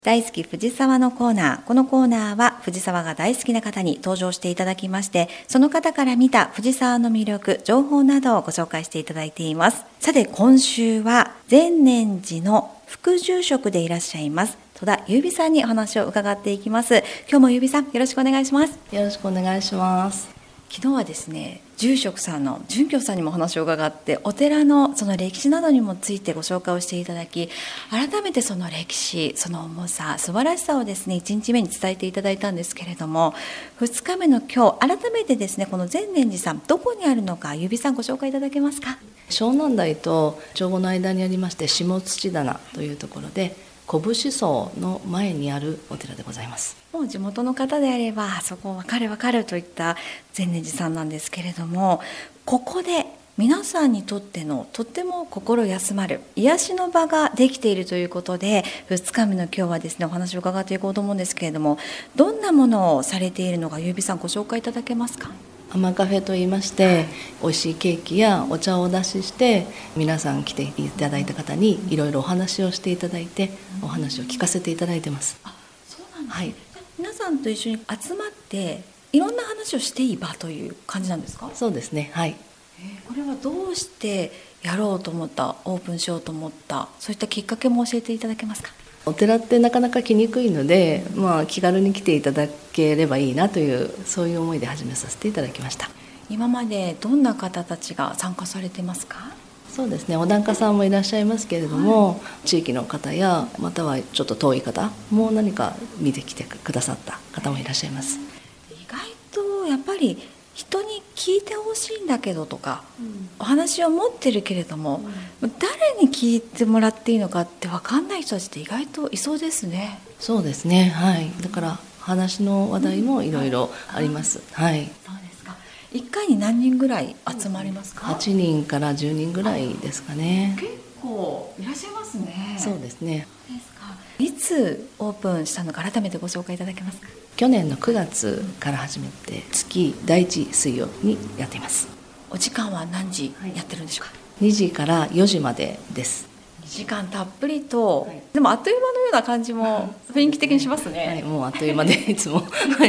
大好き藤沢のコーナー。このコーナーは藤沢が大好きな方に登場していただきまして、その方から見た藤沢の魅力、情報などをご紹介していただいています。さて今週は善念寺の副住職でいらっしゃいます戸田優美さんにお話を伺っていきます。今日も優美さんよろしくお願いします。 よろしくお願いします。 昨日はですね、住職さんの純教さんにもお話を伺って、お寺のその歴史などにもついてご紹介をしていただき、改めてその歴史、その重さ、素晴らしさをですね、1日目に伝えていただいたんですけれども、2日目の今日、改めてですね、この善念寺さん、どこにあるのか、優美さんご紹介いただけますか。 湘南台と長後の間にありまして、下土棚というところで、拳荘の前にあるお寺でございます。 もう地元の方であればそこ分かる分かるといった善念寺さんなんですけれども、ここで皆さんにとってのとっても心休まる癒しの場ができているということで、2日目の今日はですね、お話を伺っていこうと思うんですけれども、どんなものをされているのか、優美さんご紹介いただけますか。 アマカフェといいまして、美味しいケーキやお茶をお出しして、皆さん来ていただいた方にいろいろお話をしていただいて、お話を聞かせていただいてます。 そうなんですね。 はい、 皆さんと一緒に集まっていろんな話をしていい場という感じなんですか。 そうですね、はい。 これはどうしてやろうと思った、オープンしようと思った、そういったきっかけも教えていただけますか。 お寺ってなかなか来にくいので、気軽に来ていただければいいなという、そういう思いで始めさせていただきました。 今までどんな方たちが参加されてますか。 そうですね、お檀家さんもいらっしゃいますけれども、地域の方やまたはちょっと遠い方も何か見てきてくださった方もいらっしゃいます。 意外とやっぱり人に聞いてほしいんだけどとか、お話を持ってるけれども、誰に聞いてもらっていいのかって分かんない人たちって意外といそうですね。 そうですね、はい。だから話の話題もいろいろあります。はい。 そうですか。1回に何人ぐらい集まりますか。 8人から10人ぐらいですかね。 結構いらっしゃいますね。 そうですね。 そうですか。いつオープンしたのか改めてご紹介いただけますか。 去年の9月から始めて、月第1水曜にやっています。 お時間は何時やってるんでしょうか。 2時から4時までです。 2時間たっぷりと、でもあっという間のような感じも雰囲気的にしますね。 はい、もうあっという間でいつもはい。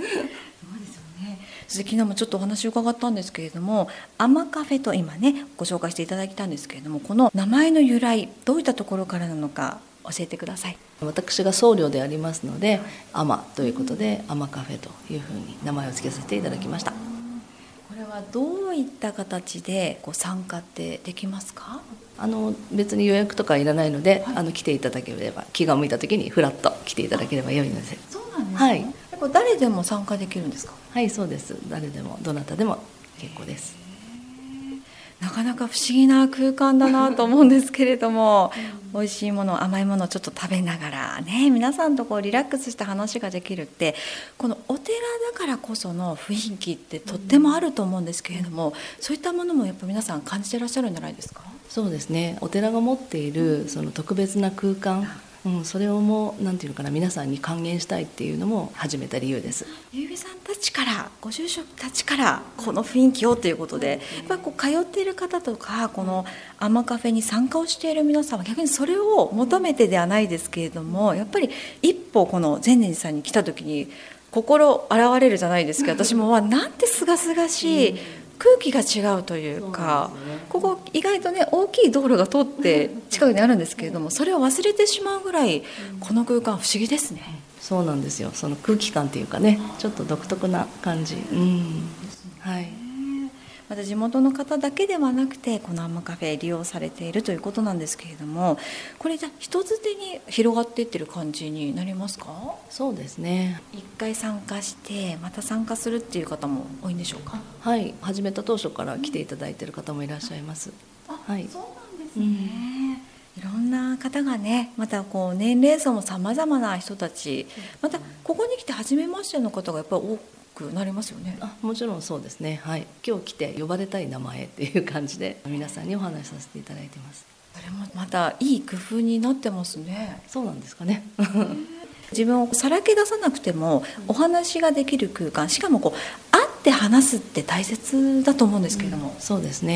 そして昨日もちょっとお話を伺ったんですけれども、アマカフェと今ねご紹介していただいたんですけれども、この名前の由来、どういったところからなのか教えてください。 私が僧侶でありますので、アマということでアマカフェというふうに名前を付けさせていただきました。 これはどういった形で参加ってできますか。 別に予約とかいらないので、来ていただければ、気が向いた時にフラッと来ていただければ良いので。 そうなんですね。 はい、 これ誰でも参加できるんですか。 はい、そうです。誰でもどなたでも結構です。 なかなか不思議な空間だなと思うんですけれども、美味しいもの、甘いものをちょっと食べながらね、皆さんとリラックスした話ができるって、このお寺だからこその雰囲気ってとってもあると思うんですけれども、そういったものもやっぱ皆さん感じてらっしゃるんじゃないですか。 そうですね、お寺が持っているその特別な空間、それをなんていうのかな、皆さんに還元したいっていうのも始めた理由です。 優美さんたちから、ご住職たちからこの雰囲気をということで、やっぱり通っている方とか、このアマカフェに参加をしている皆さんは逆にそれを求めてではないですけれども、やっぱり一歩この善念寺さんに来た時に心洗われるじゃないですけど、私もなんてすがすがしい空気が違うというか、ここ意外とね大きい道路が通って近くにあるんですけれども、それを忘れてしまうぐらいこの空間不思議ですね。 そうなんですよ。その空気感っていうかね、ちょっと独特な感じ、はい。 また地元の方だけではなくて、このアマカフェ利用されているということなんですけれども、これじゃ人づてに広がっていってる感じになりますか。 そうですね、 一回参加してまた参加するっていう方も多いんでしょうか。 はい、始めた当初から来ていただいている方もいらっしゃいます。はい、 そうなんですね。いろんな方がね、また年齢層もさまざまな人たち、またここに来て初めましての方がやっぱり多くなりますよね。 もちろんそうですね、はい、今日来て呼ばれたい名前っていう感じで皆さんにお話しさせていただいてます。 それもまたいい工夫になってますね。 そうなんですかね自分をさらけ出さなくてもお話ができる空間、しかも会って話すって大切だと思うんですけれども、 そうですね、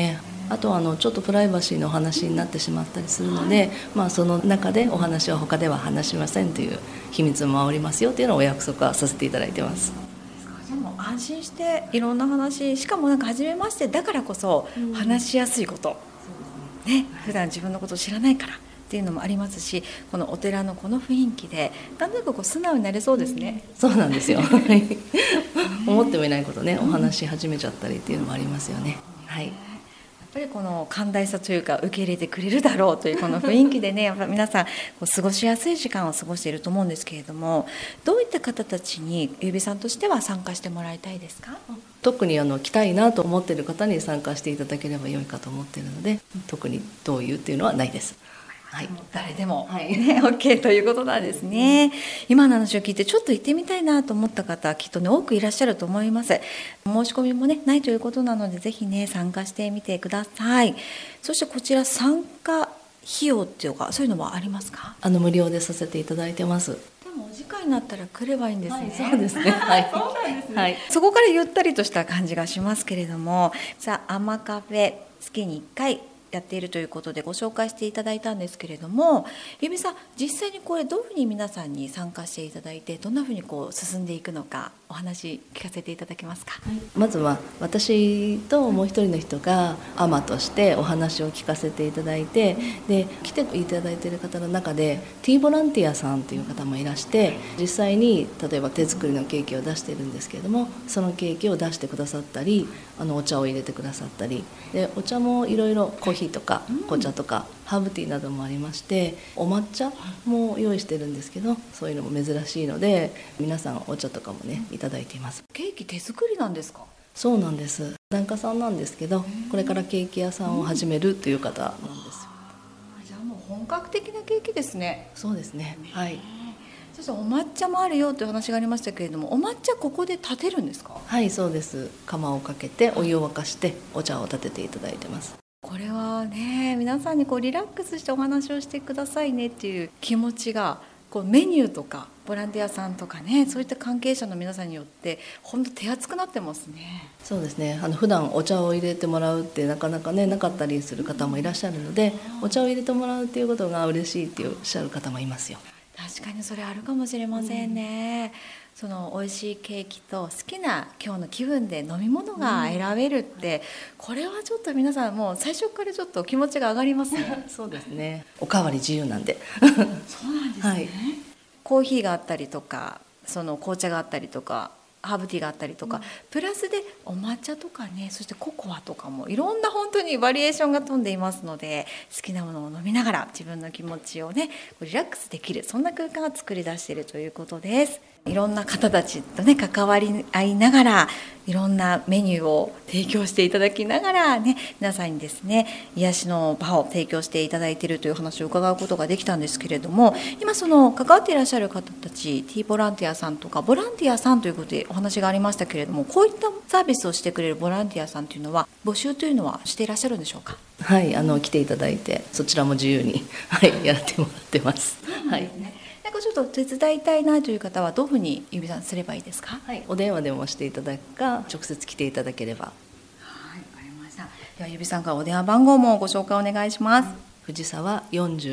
あとはちょっとプライバシーのお話になってしまったりするので、その中でお話は他では話しませんという秘密を守りますよというのをお約束はさせていただいてます。 でも安心していろんな話、しかも初めましてだからこそ話しやすいこと、普段自分のことを知らないからっていうのもありますし、このお寺のこの雰囲気でなんとなく素直になれそうですね。 そうなんですよ思ってもいないことね、お話し始めちゃったりっていうのもありますよね。はい、 やっぱりこの寛大さというか受け入れてくれるだろうというこの雰囲気でね、やっぱ皆さん過ごしやすい時間を過ごしていると思うんですけれども、どういった方たちにゆうびさんとしては参加してもらいたいですか？ 特に来たいなと思っている方に参加していただければ良いかと思っているので、特にどういうっていうのはないです。はい、 誰でも、OK ということなんですね。今の話を聞いてちょっと行ってみたいなと思った方はきっとね多くいらっしゃると思います。申し込みもねないということなので、ぜひね参加してみてください。そしてこちら参加費用っていうかそういうのはありますか？ 無料でさせていただいてます。 でもお時間になったら来ればいいんですね。 そうですね。はい。 そうなんですね。そこからゆったりとした感じがしますけれども、さあアマカフェ月に1回やっているということでご紹介していただいたんですけれども、ゆみさん実際にこれどういうふうに皆さんに参加していただいて、どんなふうに進んでいくのかお話聞かせていただけますか？ まずは私ともう一人の人がアマとしてお話を聞かせていただいて、で来ていただいている方の中でティーボランティアさんという方もいらして、実際に例えば手作りのケーキを出しているんですけれども、そのケーキを出してくださったり、お茶を入れてくださったりで、お茶もいろいろコーヒーとか紅茶とかハーブティーなどもありまして、お抹茶も用意してるんですけど、そういうのも珍しいので皆さんお茶とかもねいただいています。 ケーキ手作りなんですか？ そうなんです。檀家さんなんですけど、これからケーキ屋さんを始めるという方なんですよ。 じゃあもう本格的なケーキですね。 そうですね。はい。 そしてお抹茶もあるよという話がありましたけれども、お抹茶ここで立てるんですか？ はい、そうです。釜をかけてお湯を沸かしてお茶を立てていただいてます。 これはね、皆さんにリラックスしてお話をしてくださいねっていう気持ちがメニューとかボランティアさんとかね、そういった関係者の皆さんによって本当手厚くなってますね。 そうですね。普段お茶を入れてもらうってなかなかねなかったりする方もいらっしゃるので、お茶を入れてもらうっていうことが嬉しいっておっしゃる方もいますよ。 確かにそれあるかもしれませんね。その美味しいケーキと好きな今日の気分で飲み物が選べるって、これはちょっと皆さんもう最初からちょっと気持ちが上がりますね。 そうですね。おかわり自由なんで。 そうなんですね。はい、コーヒーがあったりとか、その紅茶があったりとか、ハーブティーがあったりとか、プラスでお抹茶とかね、そしてココアとかもいろんな本当にバリエーションが飛んでいますので、好きなものを飲みながら自分の気持ちをねリラックスできる、そんな空間を作り出しているということです。いろんな方たちとね関わり合いながら、いろんなメニューを提供していただきながらね、皆さんにですね癒しの場を提供していただいているという話を伺うことができたんですけれども、今その関わっていらっしゃる方たち、ティーボランティアさんとかボランティアさんということでお話がありましたけれども、こういったサービスをしてくれるボランティアさんというのは募集というのはしていらっしゃるんでしょうか？ はい、来ていただいて、そちらも自由に、はい、やってもらってます。はい。 なんかちょっと手伝いたいなという方はどういうふうにゆびさんすればいいですか？ はい、お電話でもしていただくか、直接来ていただければ。 はい、わかりました。ではゆびさんからお電話番号もご紹介お願いします。 藤沢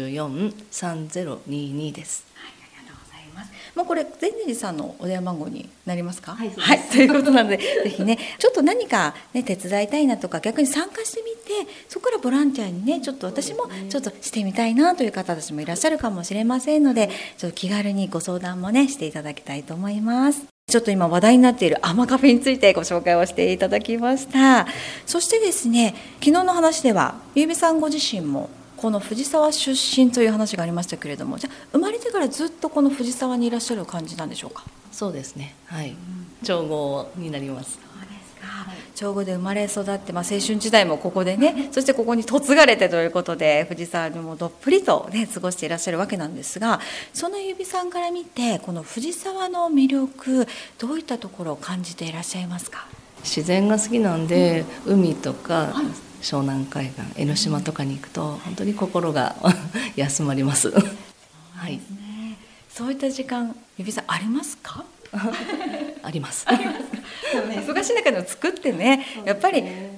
443022です。 もうこれ善寺さんのお電話番号になりますか？ はい、 はい、ということなのでぜひねちょっと何か、ね、手伝いたいなとか、逆に参加してみて、そこからボランティアにねちょっと私もちょっとしてみたいなという方たちもいらっしゃるかもしれませんので、ちょっと気軽にご相談もねしていただきたいと思います。ちょっと今話題になっているアマカフェについてご紹介をしていただきました。そしてですね、昨日の話ではゆうびさんご自身もこの藤沢出身という話がありましたけれども、じゃあ生まれてからずっとこの藤沢にいらっしゃる感じなんでしょうか？ そうですね。はい。長後になります。 そうですか。長後で生まれ育って、青春時代もここでね、そしてここに嫁がれてということで、藤沢にもどっぷりとね過ごしていらっしゃるわけなんですが、そのゆびさんから見てこの藤沢の魅力、どういったところを感じていらっしゃいますか？ 自然が好きなんで、海とか、湘南海岸、江ノ島とかに行くと本当に心が休まります。はい。 そういった時間、ゆびさんありますか？ あります。 忙しい中でも作ってね、やっぱり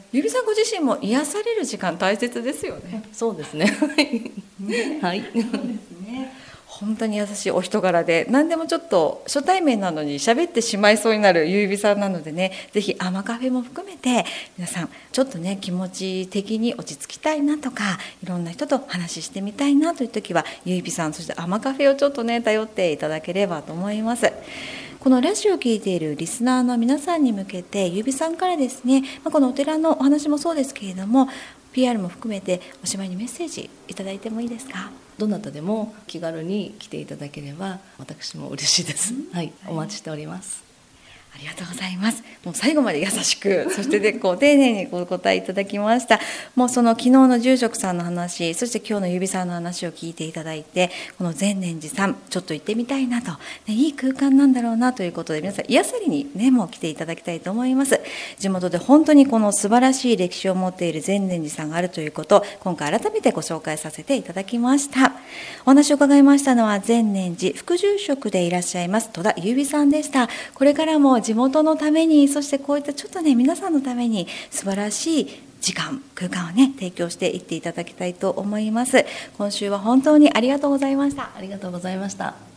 ゆうびさんご自身も癒される時間大切ですよね。 そうですね。はい。 そうですね。本当に優しいお人柄で、何でもちょっと初対面なのに喋ってしまいそうになるゆうびさんなのでね、ぜひアマカフェも含めて皆さんちょっとね気持ち的に落ち着きたいなとか、いろんな人と話してみたいなという時はゆうびさん、そしてアマカフェをちょっとね頼っていただければと思います。このラジオを聞いているリスナーの皆さんに向けて、ゆうびさんからですね、このお寺のお話もそうですけれども、PR も含めておしまいにメッセージいただいてもいいですか？ どなたでも気軽に来ていただければ私も嬉しいです。はい、お待ちしております。 ありがとうございます。もう最後まで優しく、そして丁寧にお答えいただきました。もうその昨日の住職さんの話、そして今日のゆうびさんの話を聞いていただいて、この善念寺さんちょっと行ってみたいなと、いい空間なんだろうなということで、皆さん癒されにねもう来ていただきたいと思います。地元で本当にこの素晴らしい歴史を持っている善念寺さんがあるということを今回改めてご紹介させていただきました。お話を伺いましたのは善念寺副住職でいらっしゃいます戸田ゆうびさんでした。これからも地元のために、そしてこういったちょっとね皆さんのために素晴らしい時間空間をね提供していっていただきたいと思います。今週は本当にありがとうございました。 ありがとうございました。